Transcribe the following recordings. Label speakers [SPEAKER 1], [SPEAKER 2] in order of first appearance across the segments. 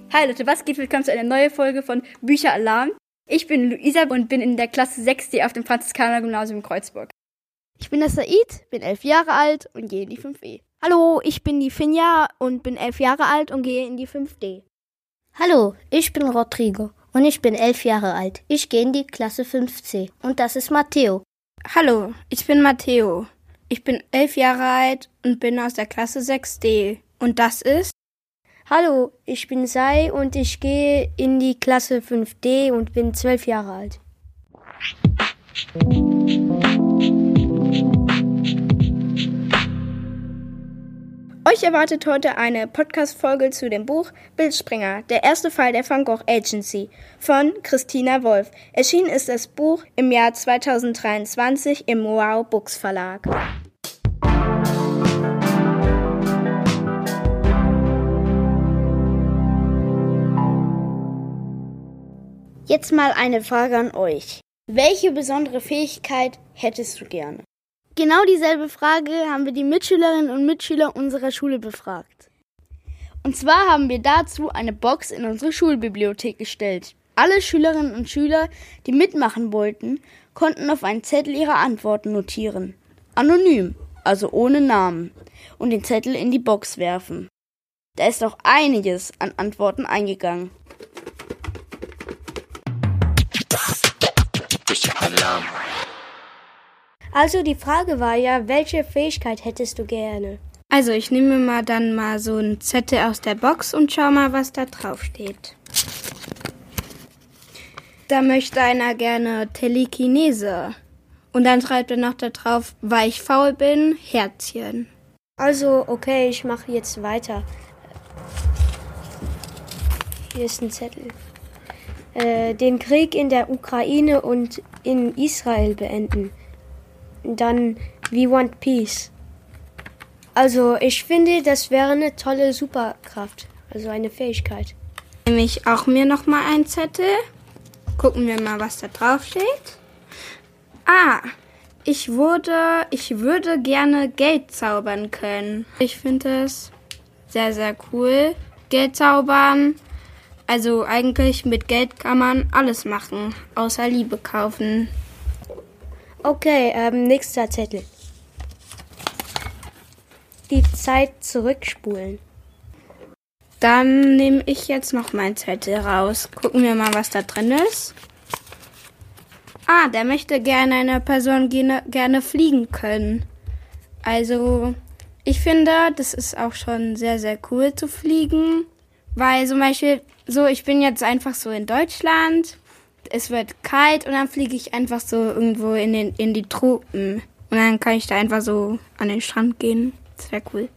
[SPEAKER 1] Hi Leute, was geht? Willkommen zu einer neuen Folge von Bücheralarm. Ich bin Luisa und bin in der Klasse 6D auf dem Franziskaner-Gymnasium in Kreuzburg.
[SPEAKER 2] Ich bin der Said, bin 11 Jahre alt und gehe in die 5E. Hallo, ich bin die Finja und bin 11 Jahre alt und gehe in die 5D.
[SPEAKER 3] Hallo, ich bin Rodrigo und ich bin 11 Jahre alt. Ich gehe in die Klasse 5C und das ist Matteo.
[SPEAKER 4] Hallo, ich bin Matteo. Ich bin 11 Jahre alt und bin aus der Klasse 6D. Und das ist?
[SPEAKER 5] Hallo, ich bin Sai und ich gehe in die Klasse 5D und bin 12 Jahre alt.
[SPEAKER 4] Euch erwartet heute eine Podcast-Folge zu dem Buch Bildspringer, der erste Fall der Van Gogh Agency von Christina Wolf. Erschienen ist das Buch im Jahr 2023 im Wow Books Verlag.
[SPEAKER 2] Jetzt mal eine Frage an euch. Welche besondere Fähigkeit hättest du gerne? Genau dieselbe Frage haben wir die Mitschülerinnen und Mitschüler unserer Schule befragt. Und zwar haben wir dazu eine Box in unsere Schulbibliothek gestellt. Alle Schülerinnen und Schüler, die mitmachen wollten, konnten auf einen Zettel ihre Antworten notieren. Anonym, also ohne Namen, und den Zettel in die Box werfen. Da ist auch einiges an Antworten eingegangen.
[SPEAKER 5] Also die Frage war ja, welche Fähigkeit hättest du gerne?
[SPEAKER 4] Also ich nehme dann mal so einen Zettel aus der Box und schau mal, was da drauf steht. Da möchte einer gerne Telekinese. Und dann schreibt er noch da drauf, weil ich faul bin, Herzchen.
[SPEAKER 5] Also, okay, ich mache jetzt weiter. Hier ist ein Zettel. Den Krieg in der Ukraine und in Israel beenden. Dann We Want Peace. Also ich finde, das wäre eine tolle Superkraft, also eine Fähigkeit.
[SPEAKER 4] Nehme ich auch mir nochmal einen Zettel. Gucken wir mal, was da drauf steht. Ich würde gerne Geld zaubern können. Ich finde es sehr, sehr cool. Geld zaubern. Also eigentlich mit Geld kann man alles machen, außer Liebe kaufen.
[SPEAKER 5] Okay, nächster Zettel. Die Zeit zurückspulen.
[SPEAKER 4] Dann nehme ich jetzt noch meinen Zettel raus. Gucken wir mal, was da drin ist. Der möchte gerne einer Person gerne fliegen können. Also, ich finde, das ist auch schon sehr, sehr cool zu fliegen. Weil zum Beispiel, ich bin jetzt einfach so in Deutschland. Es wird kalt und dann fliege ich einfach so irgendwo in die Tropen. Und dann kann ich da einfach so an den Strand gehen. Das wäre cool.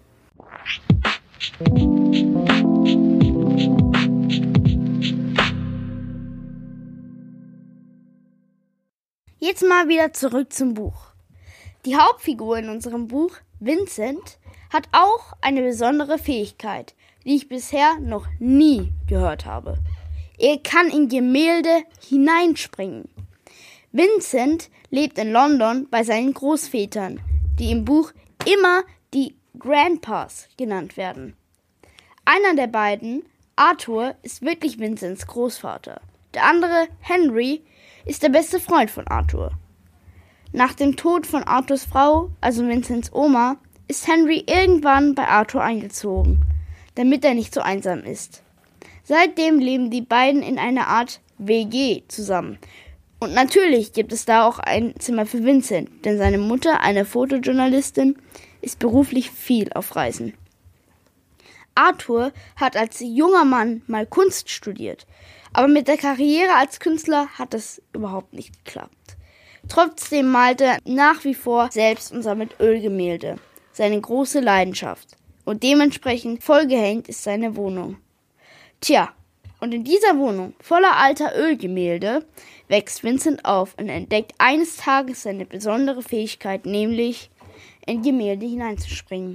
[SPEAKER 2] Jetzt mal wieder zurück zum Buch. Die Hauptfigur in unserem Buch, Vincent, hat auch eine besondere Fähigkeit, die ich bisher noch nie gehört habe. Er kann in Gemälde hineinspringen. Vincent lebt in London bei seinen Großvätern, die im Buch immer die Grandpas genannt werden. Einer der beiden, Arthur, ist wirklich Vincents Großvater. Der andere, Henry, ist der beste Freund von Arthur. Nach dem Tod von Arthurs Frau, also Vincents Oma, ist Henry irgendwann bei Arthur eingezogen, damit er nicht so einsam ist. Seitdem leben die beiden in einer Art WG zusammen. Und natürlich gibt es da auch ein Zimmer für Vincent, denn seine Mutter, eine Fotojournalistin, ist beruflich viel auf Reisen. Arthur hat als junger Mann mal Kunst studiert, aber mit der Karriere als Künstler hat es überhaupt nicht geklappt. Trotzdem malt er nach wie vor selbst und sammelt Ölgemälde, seine große Leidenschaft. Und dementsprechend vollgehängt ist seine Wohnung. Tja, und in dieser Wohnung voller alter Ölgemälde wächst Vincent auf und entdeckt eines Tages seine besondere Fähigkeit, nämlich in Gemälde hineinzuspringen.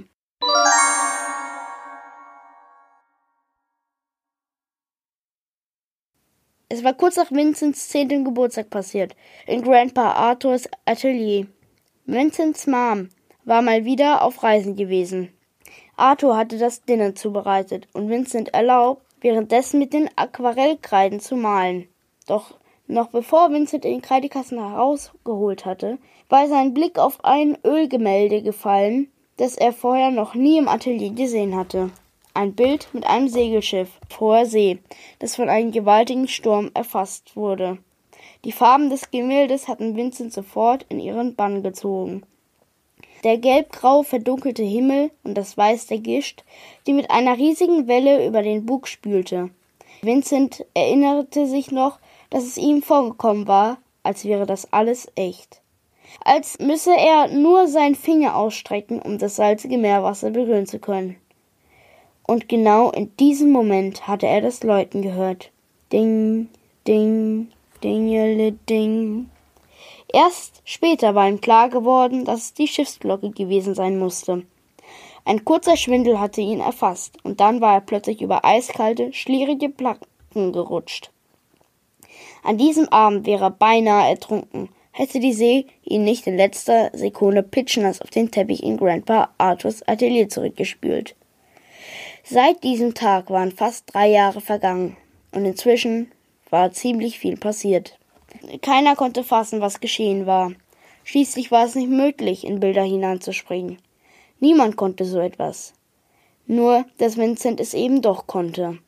[SPEAKER 2] Es war kurz nach Vincents 10. Geburtstag passiert, in Grandpa Arthurs Atelier. Vincents Mom war mal wieder auf Reisen gewesen. Arthur hatte das Dinner zubereitet und Vincent erlaubt, währenddessen mit den Aquarellkreiden zu malen. Doch noch bevor Vincent den Kreidekasten herausgeholt hatte, war sein Blick auf ein Ölgemälde gefallen, das er vorher noch nie im Atelier gesehen hatte. Ein Bild mit einem Segelschiff auf hoher See, das von einem gewaltigen Sturm erfasst wurde. Die Farben des Gemäldes hatten Vincent sofort in ihren Bann gezogen. Der gelbgrau verdunkelte Himmel und das Weiß der Gischt, die mit einer riesigen Welle über den Bug spülte. Vincent erinnerte sich noch, dass es ihm vorgekommen war, als wäre das alles echt. Als müsse er nur seinen Finger ausstrecken, um das salzige Meerwasser berühren zu können. Und genau in diesem Moment hatte er das Läuten gehört. Ding, ding, dingele, ding. Erst später war ihm klar geworden, dass es die Schiffsglocke gewesen sein musste. Ein kurzer Schwindel hatte ihn erfasst, und dann war er plötzlich über eiskalte, schlierige Planken gerutscht. An diesem Abend wäre er beinahe ertrunken, hätte die See ihn nicht in letzter Sekunde pitschnass auf den Teppich in Grandpa Arthurs Atelier zurückgespült. Seit diesem Tag waren fast 3 Jahre vergangen, und inzwischen war ziemlich viel passiert. Keiner konnte fassen, was geschehen war. Schließlich war es nicht möglich, in Bilder hineinzuspringen. Niemand konnte so etwas. Nur, dass Vincent es eben doch konnte.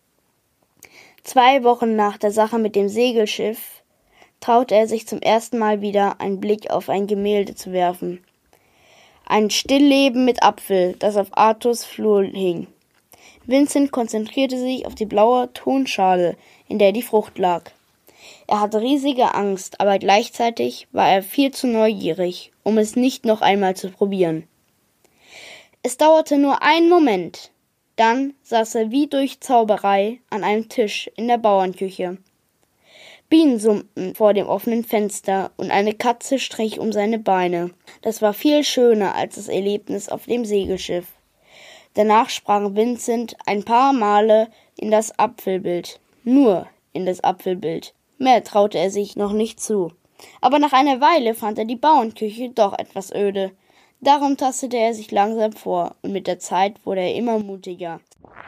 [SPEAKER 2] 2 Wochen nach der Sache mit dem Segelschiff traute er sich zum ersten Mal wieder, einen Blick auf ein Gemälde zu werfen. Ein Stillleben mit Apfel, das auf Arthurs Flur hing. Vincent konzentrierte sich auf die blaue Tonschale, in der die Frucht lag. Er hatte riesige Angst, aber gleichzeitig war er viel zu neugierig, um es nicht noch einmal zu probieren. Es dauerte nur einen Moment. Dann saß er wie durch Zauberei an einem Tisch in der Bauernküche. Bienen summten vor dem offenen Fenster und eine Katze strich um seine Beine. Das war viel schöner als das Erlebnis auf dem Segelschiff. Danach sprang Vincent ein paar Male in das Apfelbild. Nur in das Apfelbild. Mehr traute er sich noch nicht zu. Aber nach einer Weile fand er die Bauernküche doch etwas öde. Darum tastete er sich langsam vor, und mit der Zeit wurde er immer mutiger.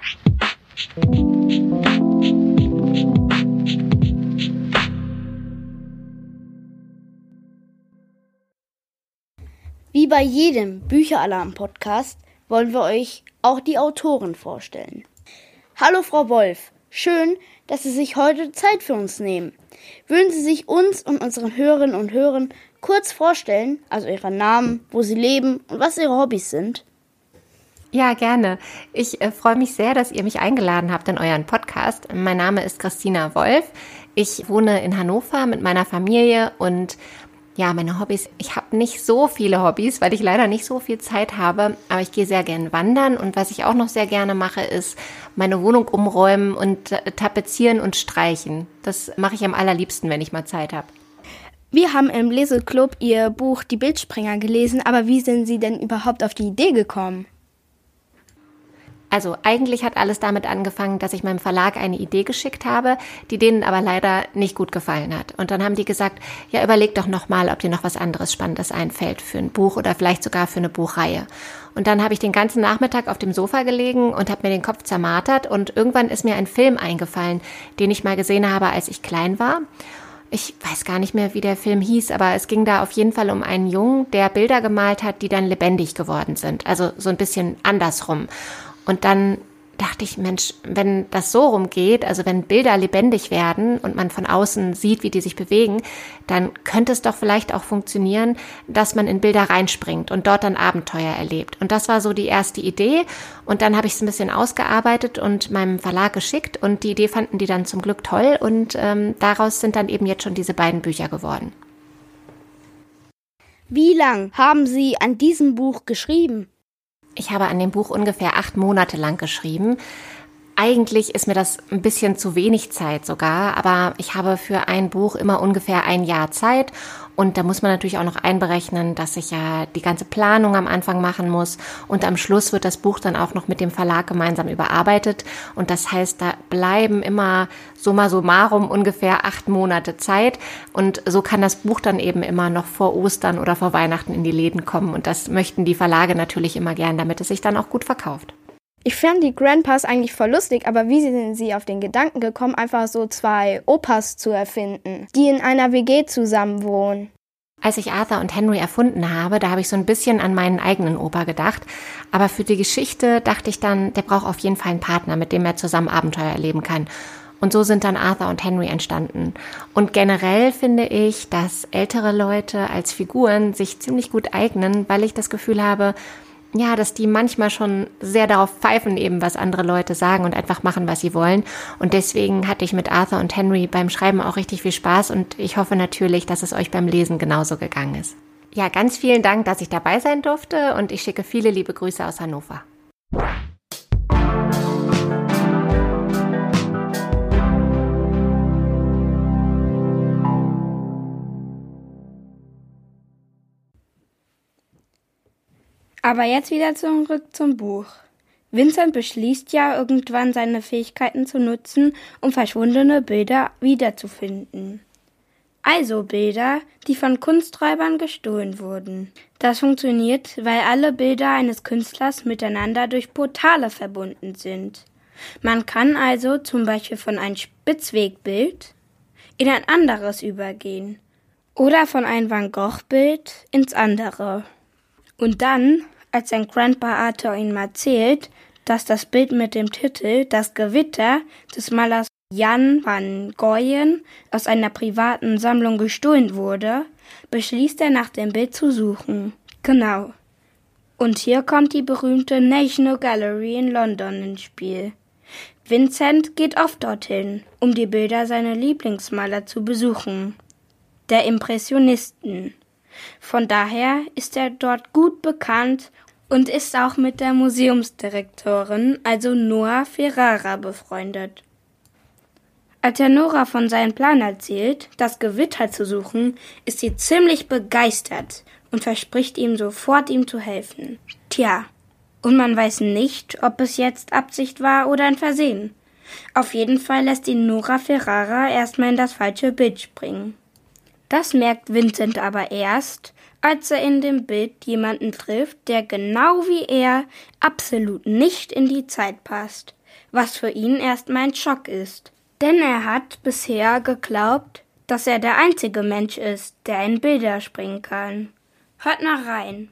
[SPEAKER 2] Wie bei jedem Bücheralarm-Podcast wollen wir euch auch die Autoren vorstellen. Hallo Frau Wolf, schön, dass Sie sich heute Zeit für uns nehmen. Würden Sie sich uns und unseren Hörerinnen und Hörern kurz vorstellen, also Ihren Namen, wo Sie leben und was Ihre Hobbys sind?
[SPEAKER 6] Ja, gerne. Ich freue mich sehr, dass ihr mich eingeladen habt in euren Podcast. Mein Name ist Christina Wolf. Ich wohne in Hannover mit meiner Familie und ja, meine Hobbys. Ich habe nicht so viele Hobbys, weil ich leider nicht so viel Zeit habe, aber ich gehe sehr gerne wandern und was ich auch noch sehr gerne mache, ist meine Wohnung umräumen und tapezieren und streichen. Das mache ich am allerliebsten, wenn ich mal Zeit habe.
[SPEAKER 4] Wir haben im Leseclub Ihr Buch Die Bildspringer gelesen, aber wie sind Sie denn überhaupt auf die Idee gekommen?
[SPEAKER 6] Also eigentlich hat alles damit angefangen, dass ich meinem Verlag eine Idee geschickt habe, die denen aber leider nicht gut gefallen hat. Und dann haben die gesagt, ja, überleg doch nochmal, ob dir noch was anderes Spannendes einfällt für ein Buch oder vielleicht sogar für eine Buchreihe. Und dann habe ich den ganzen Nachmittag auf dem Sofa gelegen und habe mir den Kopf zermartert und irgendwann ist mir ein Film eingefallen, den ich mal gesehen habe, als ich klein war. Ich weiß gar nicht mehr, wie der Film hieß, aber es ging da auf jeden Fall um einen Jungen, der Bilder gemalt hat, die dann lebendig geworden sind. Also so ein bisschen andersrum. Und dann dachte ich, Mensch, wenn das so rumgeht, also wenn Bilder lebendig werden und man von außen sieht, wie die sich bewegen, dann könnte es doch vielleicht auch funktionieren, dass man in Bilder reinspringt und dort dann Abenteuer erlebt. Und das war so die erste Idee. Und dann habe ich es ein bisschen ausgearbeitet und meinem Verlag geschickt. Und die Idee fanden die dann zum Glück toll. Und daraus sind dann eben jetzt schon diese beiden Bücher geworden.
[SPEAKER 2] Wie lang haben Sie an diesem Buch geschrieben?
[SPEAKER 6] Ich habe an dem Buch ungefähr 8 Monate lang geschrieben. Eigentlich ist mir das ein bisschen zu wenig Zeit sogar, aber ich habe für ein Buch immer ungefähr 1 Jahr Zeit und da muss man natürlich auch noch einberechnen, dass ich ja die ganze Planung am Anfang machen muss und am Schluss wird das Buch dann auch noch mit dem Verlag gemeinsam überarbeitet und das heißt, da bleiben immer summa summarum ungefähr 8 Monate Zeit und so kann das Buch dann eben immer noch vor Ostern oder vor Weihnachten in die Läden kommen und das möchten die Verlage natürlich immer gern, damit es sich dann auch gut verkauft.
[SPEAKER 4] Ich fand die Grandpas eigentlich voll lustig, aber wie sind sie auf den Gedanken gekommen, einfach so 2 Opas zu erfinden, die in einer WG zusammen wohnen?
[SPEAKER 6] Als ich Arthur und Henry erfunden habe, da habe ich so ein bisschen an meinen eigenen Opa gedacht. Aber für die Geschichte dachte ich dann, der braucht auf jeden Fall einen Partner, mit dem er zusammen Abenteuer erleben kann. Und so sind dann Arthur und Henry entstanden. Und generell finde ich, dass ältere Leute als Figuren sich ziemlich gut eignen, weil ich das Gefühl habe, ja, dass die manchmal schon sehr darauf pfeifen, eben was andere Leute sagen und einfach machen, was sie wollen. Und deswegen hatte ich mit Arthur und Henry beim Schreiben auch richtig viel Spaß und ich hoffe natürlich, dass es euch beim Lesen genauso gegangen ist. Ja, ganz vielen Dank, dass ich dabei sein durfte und ich schicke viele liebe Grüße aus Hannover.
[SPEAKER 4] Aber jetzt wieder zurück zum Buch. Vincent beschließt ja irgendwann seine Fähigkeiten zu nutzen, um verschwundene Bilder wiederzufinden. Also Bilder, die von Kunsträubern gestohlen wurden. Das funktioniert, weil alle Bilder eines Künstlers miteinander durch Portale verbunden sind. Man kann also zum Beispiel von einem Spitzwegbild in ein anderes übergehen oder von einem Van Gogh-Bild ins andere. Und dann, als sein Grandpa Arthur ihm erzählt, dass das Bild mit dem Titel »Das Gewitter« des Malers Jan van Goyen aus einer privaten Sammlung gestohlen wurde, beschließt er, nach dem Bild zu suchen. Genau. Und hier kommt die berühmte National Gallery in London ins Spiel. Vincent geht oft dorthin, um die Bilder seiner Lieblingsmaler zu besuchen, der Impressionisten. Von daher ist er dort gut bekannt und ist auch mit der Museumsdirektorin, also Noa Ferrara, befreundet. Als er Nora von seinem Plan erzählt, das Gewitter zu suchen, ist sie ziemlich begeistert und verspricht ihm sofort, ihm zu helfen. Tja, und man weiß nicht, ob es jetzt Absicht war oder ein Versehen. Auf jeden Fall lässt ihn Nora Ferrara erstmal in das falsche Bild springen. Das merkt Vincent aber erst, als er in dem Bild jemanden trifft, der genau wie er absolut nicht in die Zeit passt, was für ihn erstmal ein Schock ist. Denn er hat bisher geglaubt, dass er der einzige Mensch ist, der in Bilder springen kann. Hört mal rein.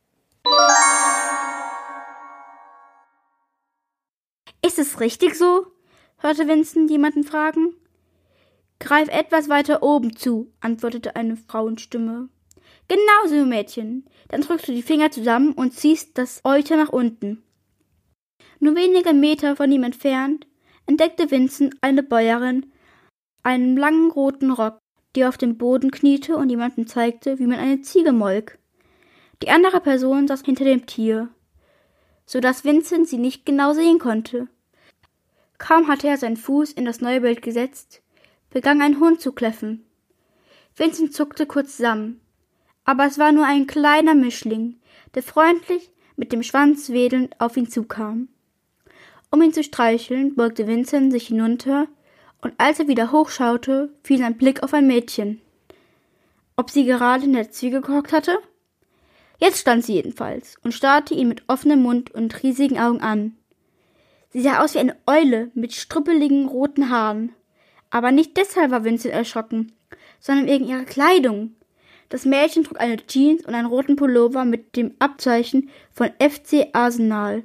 [SPEAKER 1] Ist es richtig so? Hörte Vincent jemanden fragen. Greif etwas weiter oben zu, antwortete eine Frauenstimme. Genau so, Mädchen. Dann drückst du die Finger zusammen und ziehst das Euter nach unten. Nur wenige Meter von ihm entfernt entdeckte Vincent eine Bäuerin, einen langen roten Rock, die auf dem Boden kniete und jemandem zeigte, wie man eine Ziege molk. Die andere Person saß hinter dem Tier, so dass Vincent sie nicht genau sehen konnte. Kaum hatte er seinen Fuß in das neue Bild gesetzt, begann ein Hund zu kläffen. Vincent zuckte kurz zusammen, aber es war nur ein kleiner Mischling, der freundlich mit dem Schwanz wedelnd auf ihn zukam. Um ihn zu streicheln, beugte Vincent sich hinunter, und als er wieder hochschaute, fiel sein Blick auf ein Mädchen. Ob sie gerade in der Ziege gehockt hatte? Jetzt stand sie jedenfalls und starrte ihn mit offenem Mund und riesigen Augen an. Sie sah aus wie eine Eule mit struppeligen roten Haaren. Aber nicht deshalb war Vincent erschrocken, sondern wegen ihrer Kleidung. Das Mädchen trug eine Jeans und einen roten Pullover mit dem Abzeichen von FC Arsenal.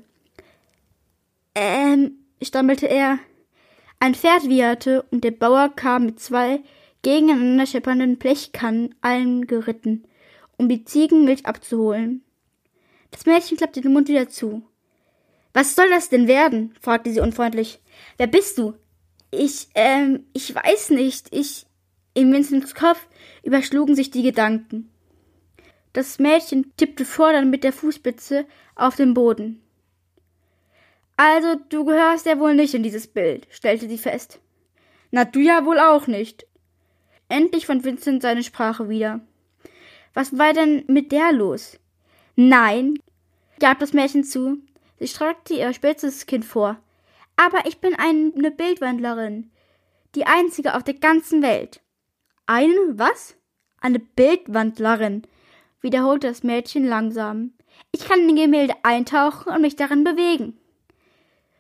[SPEAKER 1] Stammelte er. Ein Pferd wieherte und der Bauer kam mit 2 gegeneinander scheppernden Blechkannen angeritten, um die Ziegenmilch abzuholen. Das Mädchen klappte den Mund wieder zu. »Was soll das denn werden?« fragte sie unfreundlich. »Wer bist du?« Ich weiß nicht. In Vincents Kopf überschlugen sich die Gedanken. Das Mädchen tippte fordernd mit der Fußspitze auf den Boden. »Also, du gehörst ja wohl nicht in dieses Bild«, stellte sie fest. »Na, du ja wohl auch nicht.« Endlich fand Vincent seine Sprache wieder. »Was war denn mit der los?« »Nein«, gab das Mädchen zu. Sie streckte ihr spitzes Kinn vor. »Aber ich bin eine Bildwandlerin. Die einzige auf der ganzen Welt.« »Eine was?« »Eine Bildwandlerin«, wiederholte das Mädchen langsam. »Ich kann in Gemälde eintauchen und mich darin bewegen.«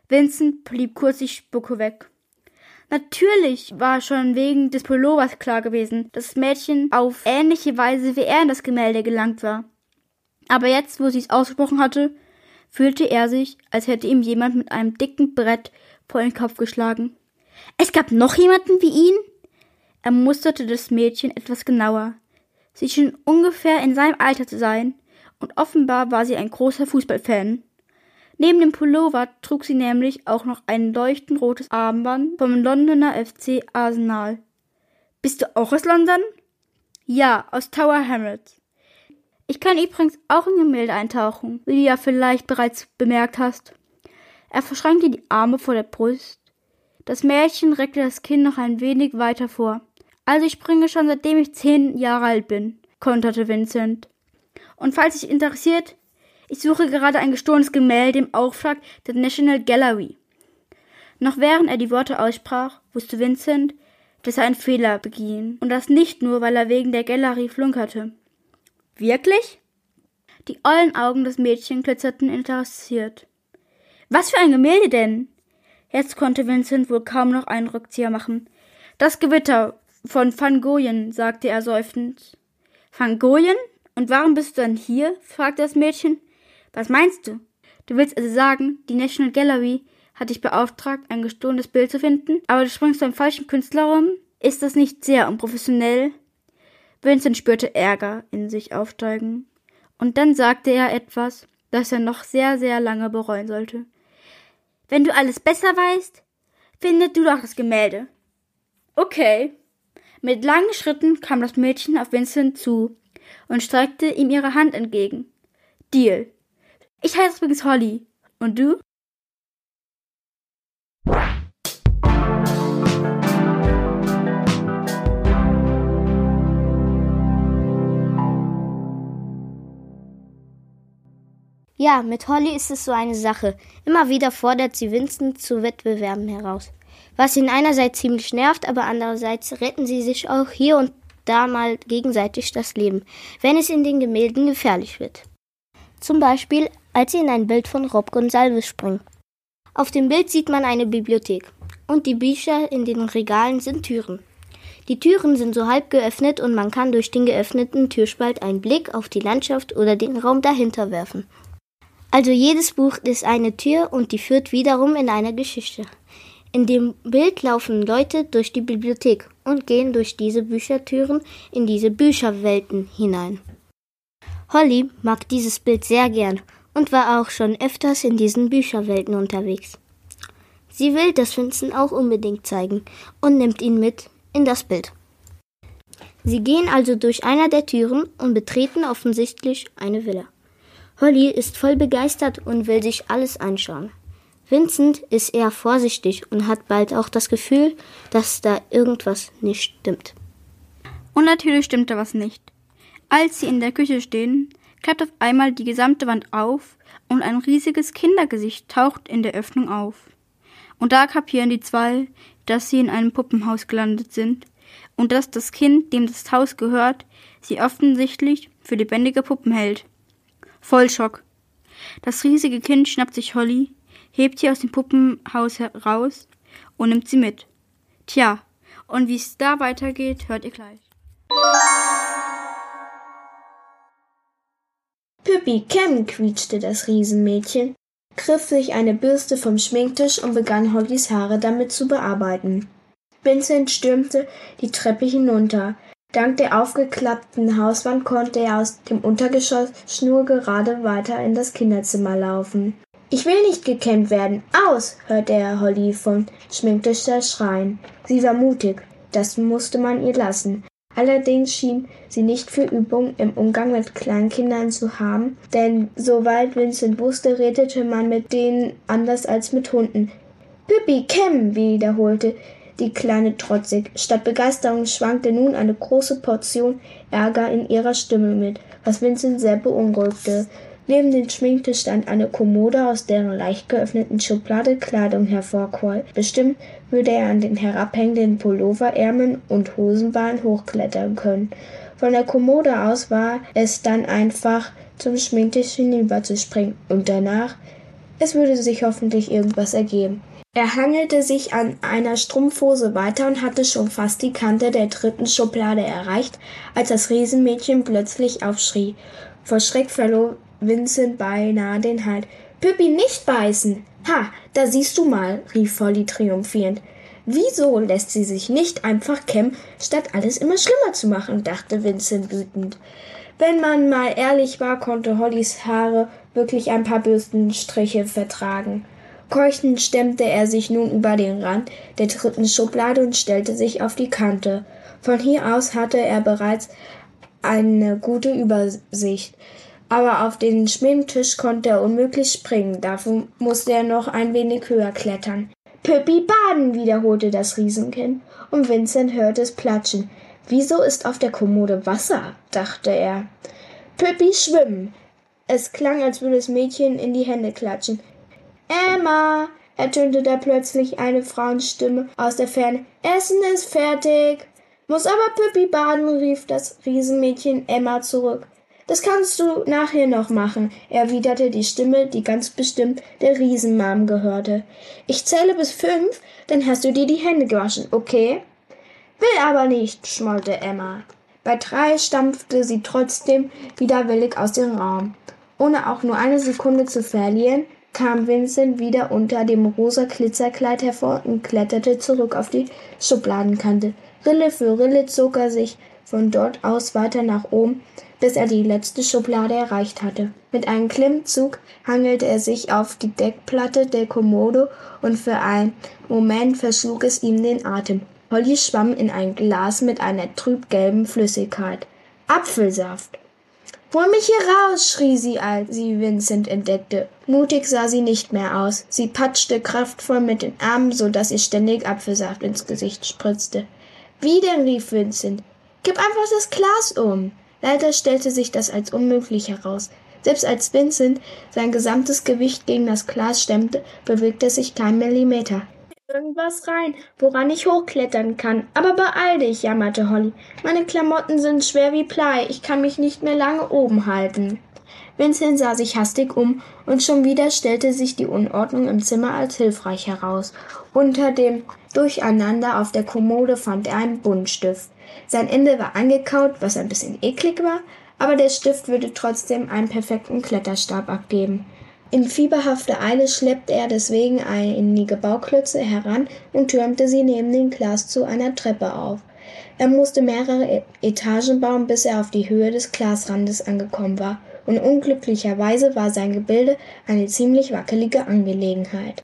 [SPEAKER 1] Vincent blieb kurz die Spucke weg. Natürlich war schon wegen des Pullovers klar gewesen, dass das Mädchen auf ähnliche Weise wie er in das Gemälde gelangt war. Aber jetzt, wo sie es ausgesprochen hatte, fühlte er sich, als hätte ihm jemand mit einem dicken Brett vor den Kopf geschlagen. Es gab noch jemanden wie ihn? Er musterte das Mädchen etwas genauer. Sie schien ungefähr in seinem Alter zu sein, und offenbar war sie ein großer Fußballfan. Neben dem Pullover trug sie nämlich auch noch ein leuchtend rotes Armband vom Londoner FC Arsenal. Bist du auch aus London? Ja, aus Tower Hamlets. Ich kann übrigens auch in Gemälde eintauchen, wie du ja vielleicht bereits bemerkt hast. Er verschränkte die Arme vor der Brust. Das Mädchen reckte das Kinn noch ein wenig weiter vor. Also ich springe schon seitdem ich 10 Jahre alt bin, konterte Vincent. Und falls dich interessiert, ich suche gerade ein gestohlenes Gemälde im Auftrag der National Gallery. Noch während er die Worte aussprach, wusste Vincent, dass er einen Fehler beging. Und das nicht nur, weil er wegen der Galerie flunkerte. Wirklich? Die ollen Augen des Mädchens glitzerten interessiert. Was für ein Gemälde denn? Jetzt konnte Vincent wohl kaum noch einen Rückzieher machen. Das Gewitter von Van Goyen, sagte er seufzend. Van Goyen? Und warum bist du dann hier? Fragte das Mädchen. Was meinst du? Du willst also sagen, die National Gallery hat dich beauftragt, ein gestohlenes Bild zu finden, aber du springst beim falschen Künstler rum? Ist das nicht sehr unprofessionell? Vincent spürte Ärger in sich aufsteigen. Und dann sagte er etwas, das er noch sehr, sehr lange bereuen sollte. Wenn du alles besser weißt, finde du doch das Gemälde. Okay. Mit langen Schritten kam das Mädchen auf Vincent zu und streckte ihm ihre Hand entgegen. Deal. Ich heiße übrigens Holly. Und du?
[SPEAKER 3] Ja, mit Holly ist es so eine Sache. Immer wieder fordert sie Vincent zu Wettbewerben heraus. Was ihn einerseits ziemlich nervt, aber andererseits retten sie sich auch hier und da mal gegenseitig das Leben, wenn es in den Gemälden gefährlich wird. Zum Beispiel, als sie in ein Bild von Rob Gonsalves springen. Auf dem Bild sieht man eine Bibliothek und die Bücher in den Regalen sind Türen. Die Türen sind so halb geöffnet und man kann durch den geöffneten Türspalt einen Blick auf die Landschaft oder den Raum dahinter werfen. Also jedes Buch ist eine Tür und die führt wiederum in eine Geschichte. In dem Bild laufen Leute durch die Bibliothek und gehen durch diese Büchertüren in diese Bücherwelten hinein. Holly mag dieses Bild sehr gern und war auch schon öfters in diesen Bücherwelten unterwegs. Sie will das Vincent auch unbedingt zeigen und nimmt ihn mit in das Bild. Sie gehen also durch eine der Türen und betreten offensichtlich eine Villa. Holly ist voll begeistert und will sich alles anschauen. Vincent ist eher vorsichtig und hat bald auch das Gefühl, dass da irgendwas nicht stimmt.
[SPEAKER 1] Und natürlich stimmt da was nicht. Als sie in der Küche stehen, klappt auf einmal die gesamte Wand auf und ein riesiges Kindergesicht taucht in der Öffnung auf. Und da kapieren die zwei, dass sie in einem Puppenhaus gelandet sind und dass das Kind, dem das Haus gehört, sie offensichtlich für lebendige Puppen hält. Vollschock. Das riesige Kind schnappt sich Holly, hebt sie aus dem Puppenhaus heraus und nimmt sie mit. Tja, und wie es da weitergeht, hört ihr gleich.
[SPEAKER 7] Püppi, Cam, quietschte das Riesenmädchen, griff sich eine Bürste vom Schminktisch und begann Hollys Haare damit zu bearbeiten. Vincent stürmte die Treppe hinunter. Dank der aufgeklappten Hauswand konnte er aus dem Untergeschoss schnurgerade weiter in das Kinderzimmer laufen. »Ich will nicht gekämmt werden! Aus!« hörte er Holly vom Schminktisch schreien. Sie war mutig, das musste man ihr lassen. Allerdings schien sie nicht viel Übung im Umgang mit Kleinkindern zu haben, denn soweit Vincent wusste, redete man mit denen anders als mit Hunden. »Püppi, Cam«, wiederholte die Kleine trotzig. Statt Begeisterung schwankte nun eine große Portion Ärger in ihrer Stimme mit, was Vincent sehr beunruhigte. Neben dem Schminktisch stand eine Kommode, aus deren leicht geöffneten Schublade Kleidung hervorquoll. Bestimmt würde er an den herabhängenden Pulloverärmeln und Hosenballen hochklettern können. Von der Kommode aus war es dann einfach, zum Schminktisch hinüberzuspringen und danach Es würde sich hoffentlich irgendwas ergeben. Er hangelte sich an einer Strumpfhose weiter und hatte schon fast die Kante der 3. Schublade erreicht, als das Riesenmädchen plötzlich aufschrie. Vor Schreck verlor Vincent beinahe den Halt. »Püppi, nicht beißen!« »Ha, da siehst du mal«, rief Holly triumphierend. »Wieso lässt sie sich nicht einfach kämmen, statt alles immer schlimmer zu machen?« dachte Vincent wütend. Wenn man mal ehrlich war, konnte Hollys Haare wirklich ein paar Bürstenstriche vertragen. Keuchend stemmte er sich nun über den Rand der 3. Schublade und stellte sich auf die Kante. Von hier aus hatte er bereits eine gute Übersicht. Aber auf den Schminktisch konnte er unmöglich springen, dafür musste er noch ein wenig höher klettern. »Püppi baden«, wiederholte das Riesenkind, und Vincent hörte es platschen. »Wieso ist auf der Kommode Wasser?«, dachte er. »Püppi schwimmen«. Es klang, als würde das Mädchen in die Hände klatschen. »Emma«, ertönte da plötzlich eine Frauenstimme aus der Ferne. »Essen ist fertig.« »Muss aber Püppi baden«, rief das Riesenmädchen Emma zurück. »Das kannst du nachher noch machen«, erwiderte die Stimme, die ganz bestimmt der Riesenmam gehörte. »Ich zähle bis 5, dann hast du dir die Hände gewaschen, okay?« »Will aber nicht«, schmollte Emma. Bei 3 stampfte sie trotzdem widerwillig aus dem Raum. Ohne auch nur eine Sekunde zu verlieren, kam Vincent wieder unter dem rosa Glitzerkleid hervor und kletterte zurück auf die Schubladenkante. Rille für Rille zog er sich von dort aus weiter nach oben, bis er die letzte Schublade erreicht hatte. Mit einem Klimmzug hangelte er sich auf die Deckplatte der Kommode und für einen Moment verschlug es ihm den Atem. Holly schwamm in ein Glas mit einer trübgelben Flüssigkeit. »Apfelsaft!« »Hol mich hier raus«, schrie sie, als sie Vincent entdeckte. Mutig sah sie nicht mehr aus. Sie patschte kraftvoll mit den Armen, so dass ihr ständig Apfelsaft ins Gesicht spritzte. »Wie denn?«, rief Vincent. »Gib einfach das Glas um!« Leider stellte sich das als unmöglich heraus. Selbst als Vincent sein gesamtes Gewicht gegen das Glas stemmte, bewegte sich kein Millimeter. »Irgendwas rein, woran ich hochklettern kann. Aber beeil dich«, jammerte Holly. »Meine Klamotten sind schwer wie Blei, ich kann mich nicht mehr lange oben halten.« Vincent sah sich hastig um, und schon wieder stellte sich die Unordnung im Zimmer als hilfreich heraus. Unter dem Durcheinander auf der Kommode fand er einen Buntstift. Sein Ende war angekaut, was ein bisschen eklig war, aber der Stift würde trotzdem einen perfekten Kletterstab abgeben. In fieberhafter Eile schleppte er deswegen einige Bauklötze heran und türmte sie neben dem Glas zu einer Treppe auf. Er musste mehrere Etagen bauen, bis er auf die Höhe des Glasrandes angekommen war, und unglücklicherweise war sein Gebilde eine ziemlich wackelige Angelegenheit.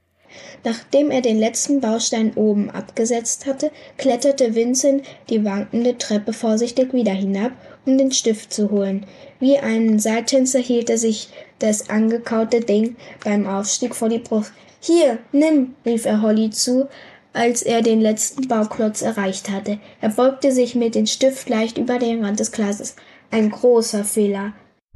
[SPEAKER 7] Nachdem er den letzten Baustein oben abgesetzt hatte, kletterte Vincent die wankende Treppe vorsichtig wieder hinab, um den Stift zu holen. Wie ein Seiltänzer hielt er sich das angekaute Ding beim Aufstieg vor die Brust. »Hier, nimm«, rief er Holly zu, als er den letzten Bauklotz erreicht hatte. Er beugte sich mit dem Stift leicht über den Rand des Glases. Ein großer Fehler.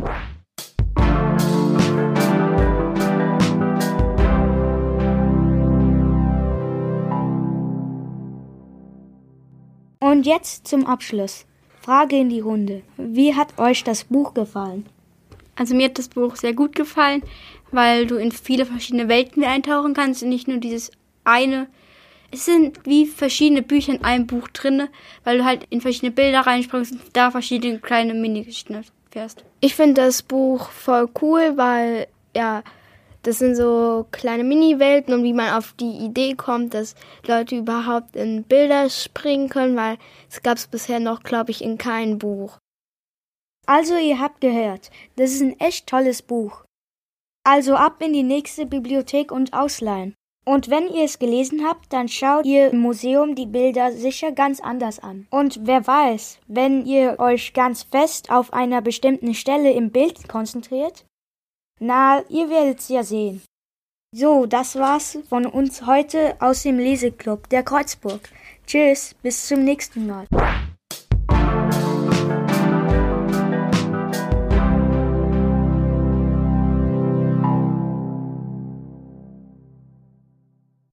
[SPEAKER 2] Und jetzt zum Abschluss. Frage in die Runde. Wie hat euch das Buch gefallen?
[SPEAKER 1] Also mir hat das Buch sehr gut gefallen, weil du in viele verschiedene Welten eintauchen kannst und nicht nur dieses eine. Es sind wie verschiedene Bücher in einem Buch drin, weil du halt in verschiedene Bilder reinspringst und da verschiedene kleine Mini-Geschichten fährst.
[SPEAKER 4] Ich finde das Buch voll cool, weil ja, das sind so kleine Mini-Welten und wie man auf die Idee kommt, dass Leute überhaupt in Bilder springen können, weil es gab es bisher noch, glaube ich, in keinem Buch.
[SPEAKER 2] Also ihr habt gehört, das ist ein echt tolles Buch. Also ab in die nächste Bibliothek und ausleihen. Und wenn ihr es gelesen habt, dann schaut ihr im Museum die Bilder sicher ganz anders an. Und wer weiß, wenn ihr euch ganz fest auf einer bestimmten Stelle im Bild konzentriert, na, ihr werdet's ja sehen. So, das war's von uns heute aus dem Leseclub der Kreuzburg. Tschüss, bis zum nächsten Mal.